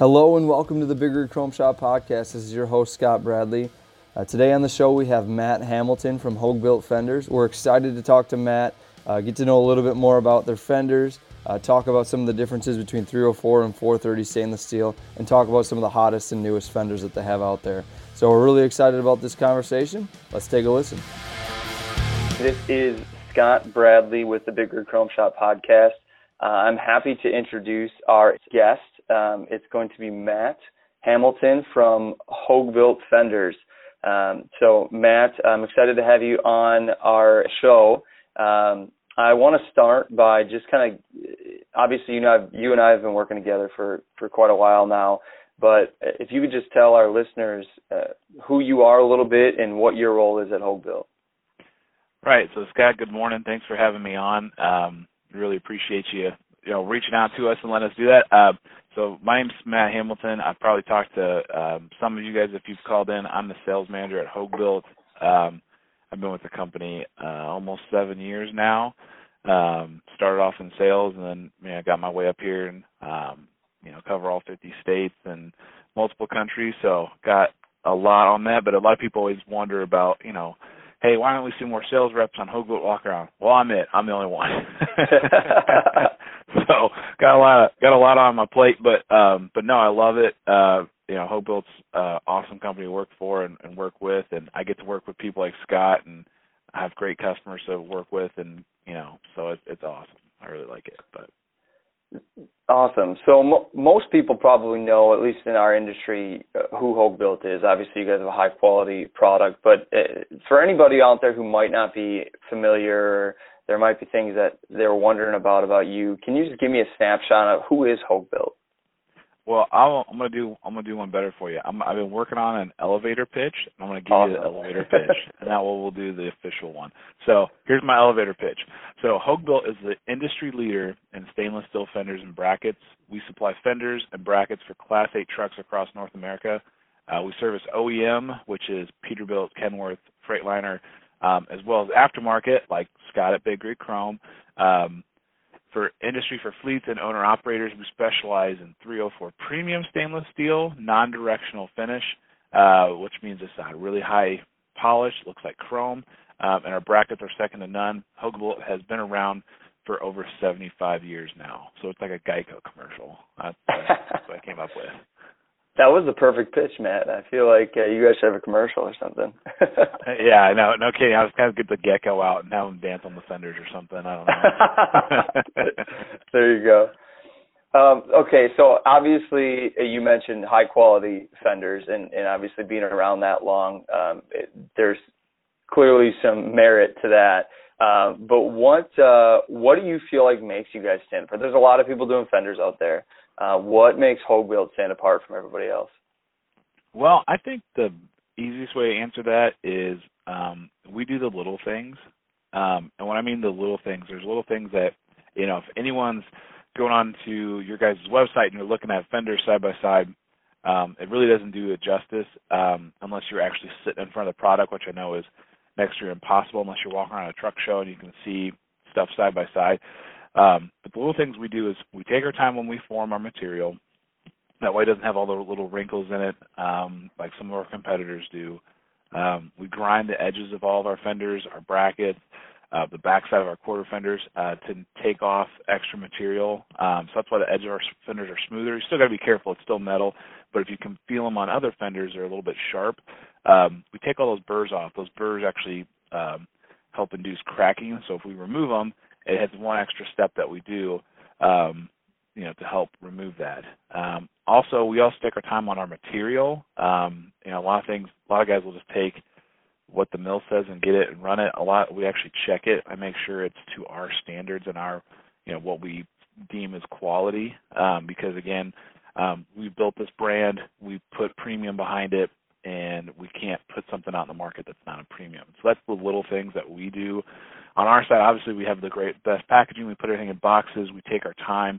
Hello and welcome to the Big Rig Chrome Shop Podcast. This is your host, Scott Bradley. Today on the show we have Matt Hamilton from Hogue Built Fenders. We're excited to talk to Matt, get to know a little bit more about their fenders, talk about some of the differences between 304 and 430 stainless steel, and talk about some of the hottest and newest fenders that they have out there. So we're really excited about this conversation. Let's take a listen. This is Scott Bradley with the Big Rig Chrome Shop Podcast. I'm happy to introduce our guest. It's going to be Matt Hamilton from Hogue Built Fenders. So Matt, I'm excited to have you on our show. I want to start by just kind of, obviously you and I have been working together for quite a while now, but if you could just tell our listeners who you are a little bit and what your role is at Hogue Built. Right. So Scott, good morning. Thanks for having me on. Really appreciate you reaching out to us and letting us do that. So my name's Matt Hamilton. I've probably talked to some of you guys if you've called in. I'm the sales manager at Hogue Built. I've been with the company almost 7 years now. Started off in sales and then I got my way up here and cover all 50 states and multiple countries. So got a lot on that, but a lot of people always wonder about, hey, why don't we see more sales reps on Hogue Built walk around? Well, I'm it. I'm the only one. So got a lot on my plate, but no, I love it. Hogue Built's awesome company to work for and work with, and I get to work with people like Scott, and I have great customers to work with, and so it's awesome. I really like it. But awesome. So most people probably know, at least in our industry, who Hogue Built is. Obviously, you guys have a high-quality product, but for anybody out there who might not be familiar, there might be things that they're wondering about you. Can you just give me a snapshot of who is Hogue Built? Well, I'm gonna do one better for you. I've been working on an elevator pitch. I'm gonna give you the elevator pitch, and now we'll do the official one. So here's my elevator pitch. So Hogue Built is the industry leader in stainless steel fenders and brackets. We supply fenders and brackets for Class 8 trucks across North America. We service OEM, which is Peterbilt, Kenworth, Freightliner, as well as aftermarket like Scott at Big Rig Chrome. For industry, for fleets and owner-operators, we specialize in 304 premium stainless steel, non-directional finish, which means it's a really high polish, looks like chrome, and our brackets are second to none. Hogue Built has been around for over 75 years now, so it's like a Geico commercial. That's what I came up with. That was the perfect pitch, Matt. I feel like you guys should have a commercial or something. Yeah, no kidding. I was kind of get the gecko out and have him dance on the fenders or something. I don't know. There you go. Okay, so obviously you mentioned high-quality fenders, and obviously being around that long, there's clearly some merit to that. But what do you feel like makes you guys stand apart? There's a lot of people doing fenders out there. What makes Hogue Built stand apart from everybody else? Well, I think the easiest way to answer that is we do the little things. And when I mean the little things, there's little things that, if anyone's going on to your guys' website and you're looking at fenders side by side, it really doesn't do it justice unless you're actually sitting in front of the product, which I know is next to impossible unless you're walking around a truck show and you can see stuff side by side. But the little things we do is we take our time when we form our material. That way it doesn't have all the little wrinkles in it like some of our competitors do. We grind the edges of all of our fenders, our brackets, the backside of our quarter fenders to take off extra material. So that's why the edges of our fenders are smoother. You still got to be careful. It's still metal. But if you can feel them on other fenders, they're a little bit sharp. We take all those burrs off. Those burrs actually help induce cracking. So if we remove them, it has one extra step that we do, to help remove that. Also, we also take our time on our material. A lot of guys will just take what the mill says and get it and run it. We actually check it. I make sure it's to our standards and our, what we deem as quality. Because again, we built this brand, we put premium behind it, and we can't put something out in the market that's not a premium. So that's the little things that we do. On our side, obviously, we have the best packaging. We put everything in boxes. We take our time.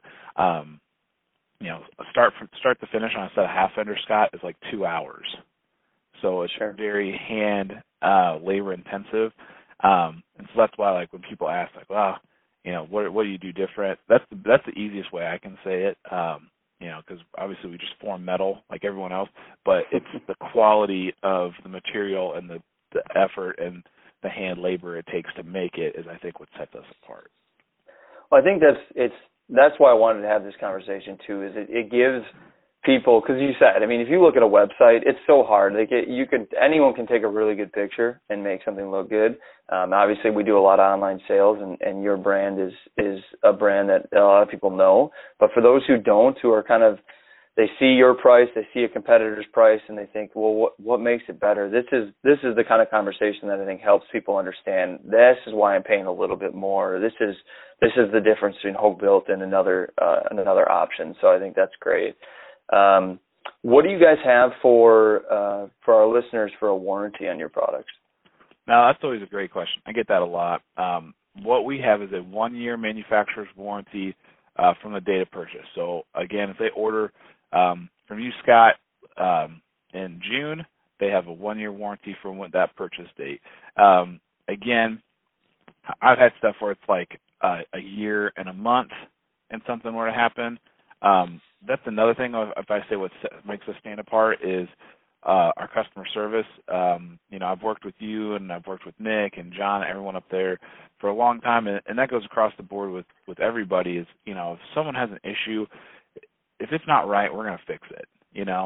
Start to finish on a set of half fender, Scott, is like 2 hours. So it's very hand labor intensive. And so that's why, like, when people ask, like, well, what do you do different? That's the easiest way I can say it. because obviously we just form metal like everyone else, but it's the quality of the material and the effort and the hand labor it takes to make it is, I think, what sets us apart. Well, I think that's why I wanted to have this conversation too. Is it gives people, because you said, I mean, if you look at a website, it's so hard. Anyone can take a really good picture and make something look good. Obviously, we do a lot of online sales, and your brand is a brand that a lot of people know. But for those who don't, who are kind of, they see your price, they see a competitor's price, and they think, well, what makes it better? This is the kind of conversation that I think helps people understand. This is why I'm paying a little bit more. This is the difference between Hogue Built and another option. So I think that's great. What do you guys have for our listeners for a warranty on your products? Now, that's always a great question. I get that a lot. What we have is a 1-year manufacturer's warranty from the date of purchase. So, again, if they order from you, Scott, in June, they have a 1-year warranty from that purchase date. Again, I've had stuff where it's like a year and a month and something were to happen. That's another thing, if I say what makes us stand apart, is our customer service. I've worked with you and I've worked with Nick and John, everyone up there for a long time, and that goes across the board with everybody is, if someone has an issue, if it's not right, we're going to fix it,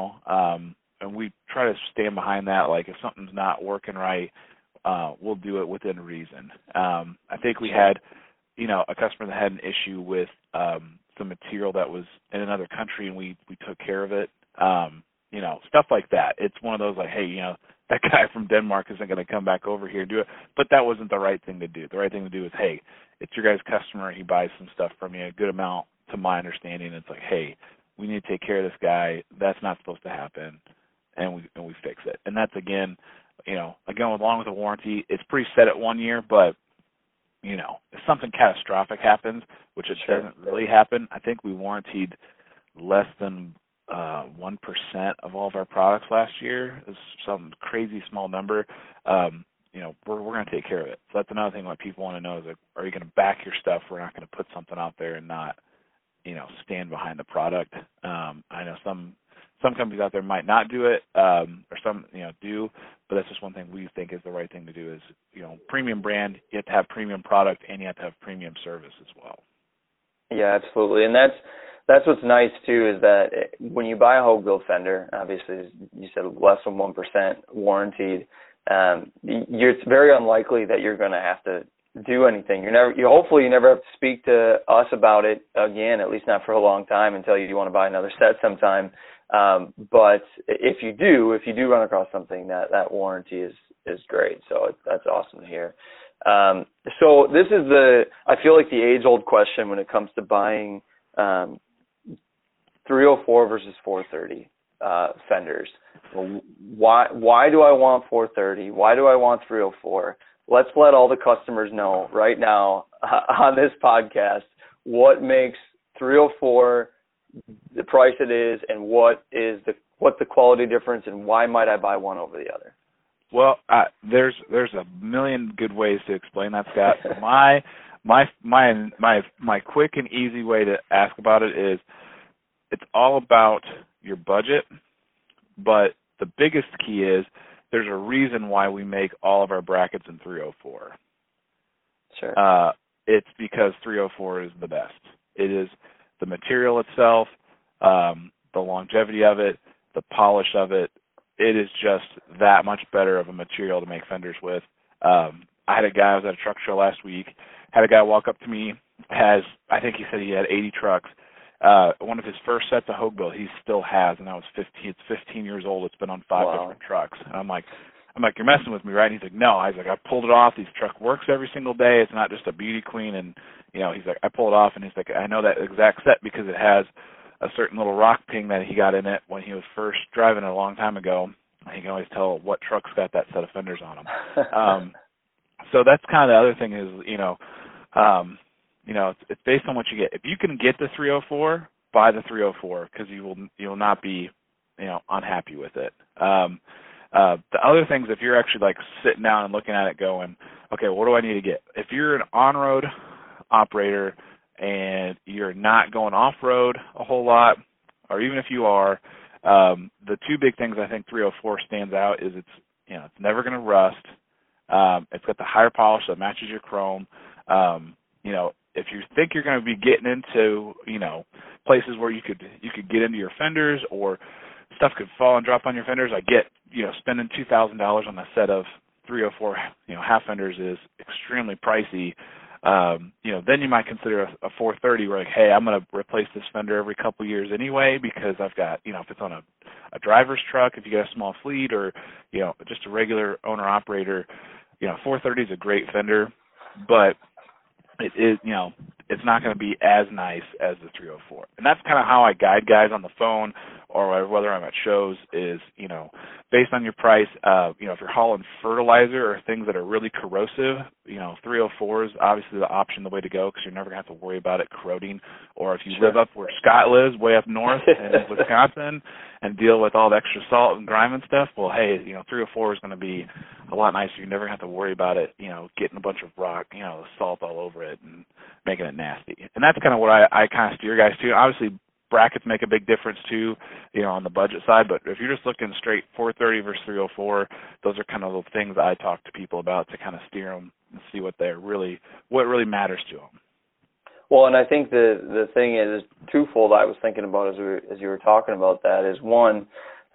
and we try to stand behind that. Like if something's not working right, we'll do it within reason. I think we had, a customer that had an issue with some material that was in another country, and we took care of it. Stuff like that. It's one of those like, hey, that guy from Denmark isn't going to come back over here and do it. But that wasn't the right thing to do. The right thing to do is, hey, it's your guy's customer. He buys some stuff from you, a good amount to my understanding. It's like, hey, we need to take care of this guy. That's not supposed to happen, and we fix it. And that's along with the warranty, it's pretty set at 1 year, but if something catastrophic happens, which it doesn't really happen, I think we warrantied less than 1% of all of our products last year. It's some crazy small number. We're going to take care of it. So that's another thing what people want to know is, like, are you going to back your stuff? We're not going to put something out there and not, stand behind the product. I know some companies out there might not do it, or some, do, but that's just one thing we think is the right thing to do is, premium brand, you have to have premium product and you have to have premium service as well. Yeah, absolutely. And that's what's nice too, is that when you buy a Hogue Built fender, obviously you said less than 1% warranted, it's very unlikely that you're going to have to do anything. Hopefully you never have to speak to us about it again, at least not for a long time, until you want to buy another set sometime. But if you do run across something, that warranty is great. So that's awesome to hear. So this is I feel like the age-old question when it comes to buying 304 versus 430 fenders. Why do I want 430? Why do I want 304? Let's let all the customers know right now on this podcast what makes 304 the price it is, and what's the quality difference, and why might I buy one over the other? Well, there's a million good ways to explain that, Scott. My quick and easy way to ask about it is, it's all about your budget, but the biggest key is there's a reason why we make all of our brackets in 304. Sure. It's because 304 is the best. It is the material itself, the longevity of it, the polish of it. It is just that much better of a material to make fenders with. I had a guy, I was at a truck show last week, had a guy walk up to me, I think he said he had 80 trucks. One of his first sets of Hogue Built he still has, and that was 15. It's 15 years old. It's been on 5 different trucks. And I'm like, you're messing with me, right? And he's like, no. I was like, I pulled it off. This truck works every single day. It's not just a beauty queen. And he's like, I pull it off, and he's like, I know that exact set because it has a certain little rock ping that he got in it when he was first driving it a long time ago. He can always tell what truck's got that set of fenders on them. So that's kind of the other thing is, it's based on what you get. If you can get the 304, buy the 304 because you'll not be, unhappy with it. The other things, if you're actually like sitting down and looking at it going, okay, what do I need to get? If you're an on-road operator and you're not going off-road a whole lot, or even if you are, the two big things I think 304 stands out is it's never going to rust. It's got the higher polish that matches your chrome. If you think you're going to be getting into, places where you could get into your fenders or stuff could fall and drop on your fenders, I get, spending $2,000 on a set of 304, half fenders is extremely pricey. Then you might consider a 430 where, like, hey, I'm going to replace this fender every couple of years anyway because I've got, if it's on a driver's truck, if you got a small fleet or, just a regular owner-operator, 430 is a great fender, but it is, it's not going to be as nice as the 304. And that's kind of how I guide guys on the phone or whether I'm at shows is, based on your price, if you're hauling fertilizer or things that are really corrosive, 304 is obviously the option, the way to go, because you're never going to have to worry about it corroding. Or if you live up where Scott lives, way up north in Wisconsin, and deal with all the extra salt and grime and stuff, well, hey, 304 is going to be a lot nicer. You never have to worry about it, getting a bunch of rock, salt all over it and making it nasty. And that's kind of what I kind of steer guys to. Obviously, brackets make a big difference too, on the budget side. But if you're just looking straight 430 versus 304, those are kind of the things I talk to people about to kind of steer them and see what really matters to them. Well, and I think the thing is twofold. I was thinking about as you were talking about that is one,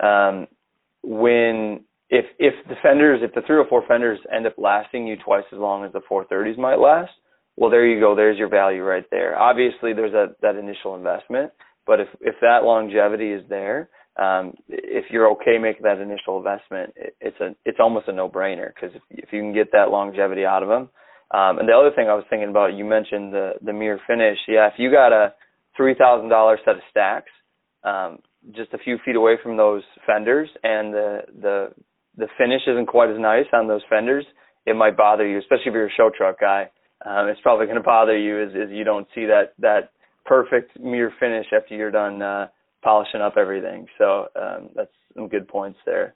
if the 304 fenders end up lasting you twice as long as the 430s might last, well, there you go. There's your value right there. Obviously, there's that initial investment. But if that longevity is there, if you're okay making that initial investment, it's almost a no-brainer because if you can get that longevity out of them. And the other thing I was thinking about, you mentioned the mirror finish. Yeah, if you got a $3,000 set of stacks, just a few feet away from those fenders, and the finish isn't quite as nice on those fenders, it might bother you, especially if you're a show truck guy. It's probably going to bother you as you don't see that perfect mirror finish after you're done polishing up everything. So that's some good points there.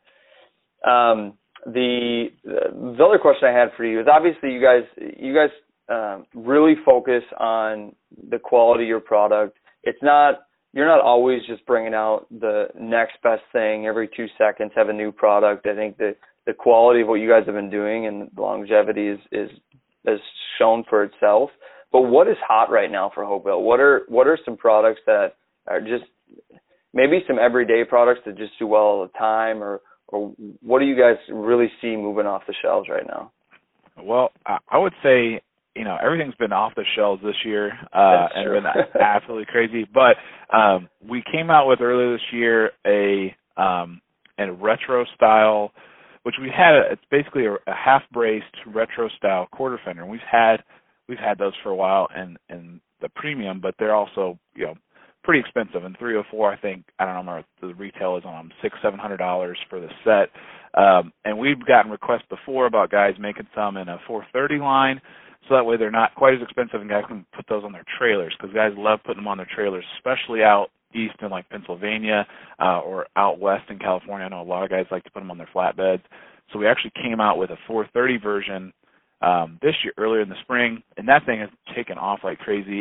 The other question I had for you is obviously you guys really focus on the quality of your product. You're not always just bringing out the next best thing every 2 seconds, have a new product. I think the quality of what you guys have been doing and the longevity is shown for itself. But what is hot right now for Hogue-Built? What are some products that are just maybe some everyday products that just do well all the time, or what do you guys really see moving off the shelves right now? Well, I would say, everything's been off the shelves this year and been absolutely crazy. But we came out with earlier this year a retro style, which it's basically a half braced retro style quarter fender. And we've had those for a while and the premium, but they're also, pretty expensive. And 304, I think, I don't know, the retail is on $600-700 for the set. And we've gotten requests before about guys making some in a 430 line, so that way they're not quite as expensive and guys can put those on their trailers, because guys love putting them on their trailers, especially out east in like Pennsylvania or out west in California. I know a lot of guys like to put them on their flatbeds. So we actually came out with a 430 version this year, earlier in the spring, and that thing has taken off like crazy.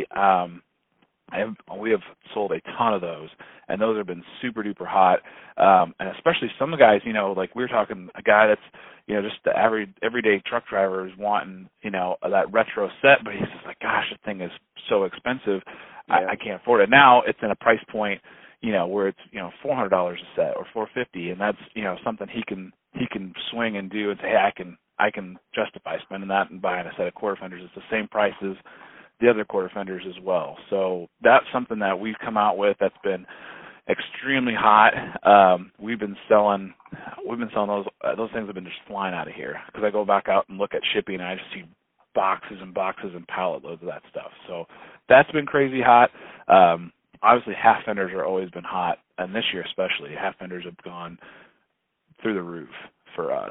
We have sold a ton of those, and those have been super duper hot. And especially some of the guys, like we were talking, a guy that's, just the everyday truck driver is wanting, that retro set, but he's just like, gosh, the thing is so expensive. Yeah. I can't afford it. Now it's in a price point, where it's, $400 a set or $450, and that's, something he can swing and do and say, hey, I can justify spending that and buying a set of quarter fenders. It's the same price as the other quarter fenders as well. So that's something that we've come out with that's been extremely hot. We've been selling those things have been just flying out of here, because I go back out and look at shipping and I just see boxes and boxes and pallet loads of that stuff. So that's been crazy hot. Obviously half fenders are always been hot, and this year especially half fenders have gone through the roof for us.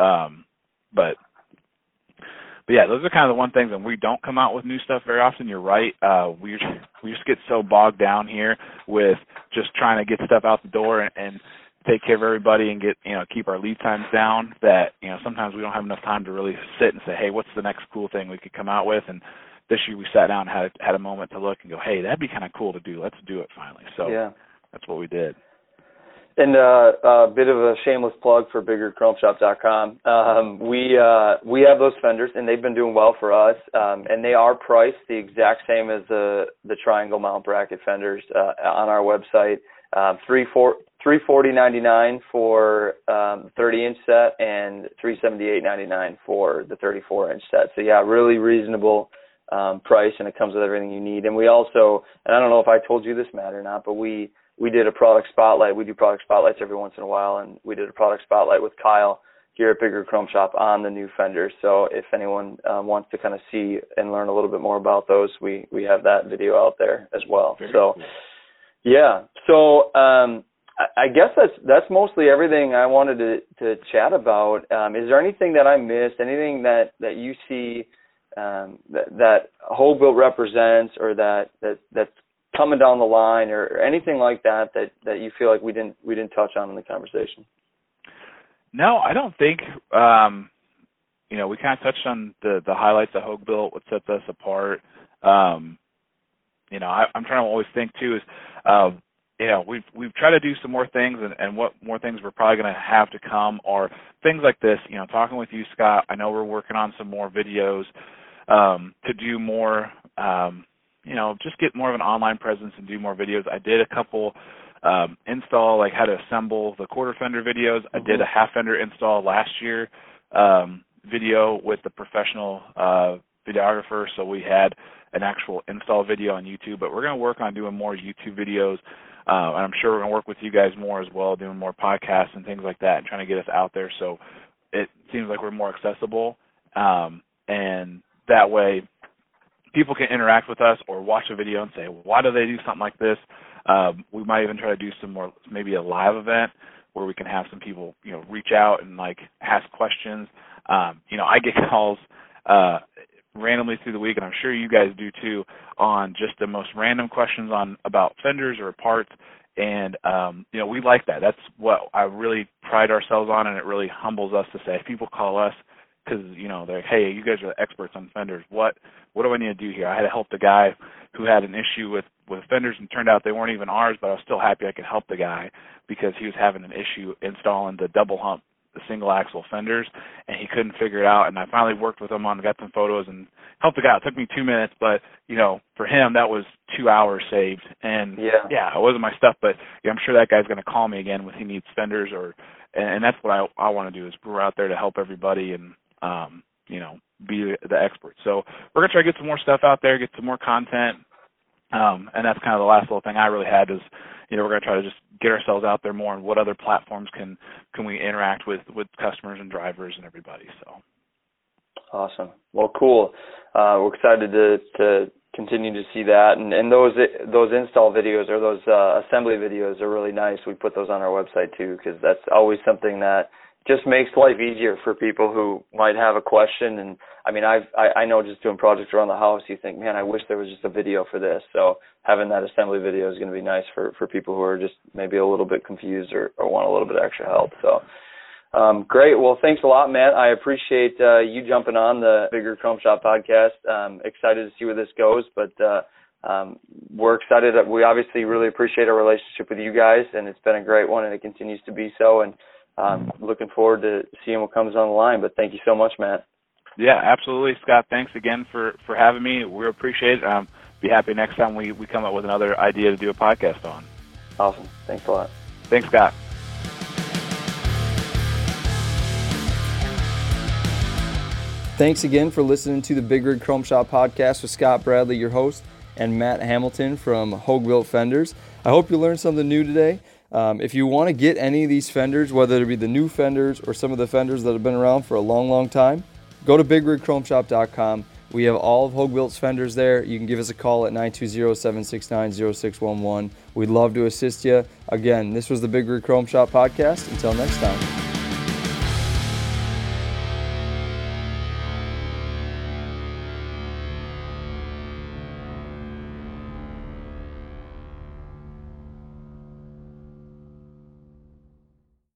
But yeah, those are kind of the one things, and we don't come out with new stuff very often. You're right. We just get so bogged down here with just trying to get stuff out the door and take care of everybody and get, keep our lead times down, that, sometimes we don't have enough time to really sit and say, hey, what's the next cool thing we could come out with? And this year we sat down and had a moment to look and go, hey, that'd be kind of cool to do. Let's do it finally. So yeah. that's what we did. And a bit of a shameless plug for biggerchromeshop.com. We have those fenders, and they've been doing well for us. And they are priced the exact same as the triangle mount bracket fenders on our website. $340.99 for 30-inch set and $378.99 for the 34-inch set. So yeah, really reasonable price, and it comes with everything you need. And we also, and I don't know if I told you this, Matt, or not, but we did a product spotlight. We do product spotlights every once in a while, and we did a product spotlight with Kyle here at Bigger Chrome Shop on the new fenders. So if anyone wants to kind of see and learn a little bit more about those, we have that video out there as well. Very so cool. Yeah. So I guess that's mostly everything I wanted to chat about. Is there anything that I missed? Anything that you see that Hogue-Built represents, or that's coming down the line, or anything like that you feel like we didn't touch on in the conversation? No, I don't think. We kind of touched on the highlights of Hogue-Built, what sets us apart. I'm trying to always think too is, we've tried to do some more things, and what more things we're probably going to have to come are things like this. Talking with you, Scott, I know we're working on some more videos to do more. Just get more of an online presence and do more videos. I did a couple install, like how to assemble the quarter fender videos. I did a half fender install last year video with the professional videographer, so we had an actual install video on YouTube. But we're going to work on doing more YouTube videos, and I'm sure we're going to work with you guys more as well, doing more podcasts and things like that, and trying to get us out there so it seems like we're more accessible, and that way people can interact with us or watch a video and say, why do they do something like this? We might even try to do some more, maybe a live event where we can have some people, reach out and ask questions. I get calls randomly through the week, and I'm sure you guys do too, on just the most random questions about fenders or parts. And, we like that. That's what I really pride ourselves on, and it really humbles us to say, if people call us, because, they're like, hey, you guys are the experts on fenders. What do I need to do here? I had to help the guy who had an issue with fenders, and turned out they weren't even ours, but I was still happy I could help the guy because he was having an issue installing the double hump, the single axle fenders, and he couldn't figure it out. And I finally worked with him got some photos and helped the guy. It took me 2 minutes, but, for him, that was 2 hours saved. And, yeah, it wasn't my stuff, but I'm sure that guy's going to call me again when he needs fenders, and that's what I want to do, is we're out there to help everybody and, be the expert. So we're going to try to get some more stuff out there, get some more content. And that's kind of the last little thing I really had is, we're going to try to just get ourselves out there more, and what other platforms can we interact with customers and drivers and everybody. So awesome. Well, cool. We're excited to continue to see that. And those install videos, or those assembly videos, are really nice. We put those on our website too, because that's always something that just makes life easier for people who might have a question. And I mean, I know just doing projects around the house, you think, man, I wish there was just a video for this. So having that assembly video is going to be nice for people who are just maybe a little bit confused or want a little bit extra help. So great. Well, thanks a lot, Matt. I appreciate you jumping on the Bigger Chrome Shop podcast. Excited to see where this goes, but we're excited. We obviously really appreciate our relationship with you guys, and it's been a great one, and it continues to be so. And looking forward to seeing what comes on the line. But thank you so much, Matt. Yeah, absolutely, Scott. Thanks again for having me. We appreciate it. Be happy next time we come up with another idea to do a podcast on. Awesome. Thanks a lot. Thanks, Scott. Thanks again for listening to the Big Rig Chrome Shop podcast with Scott Bradley, your host, and Matt Hamilton from Hogue-Built Fenders. I hope you learned something new today. If you want to get any of these fenders, whether it be the new fenders or some of the fenders that have been around for a long, long time, go to bigridchromeshop.com. We have all of Hogue-Built's fenders there. You can give us a call at 920-769-0611. We'd love to assist you. Again, this was the Big Rig Chrome Shop podcast. Until next time.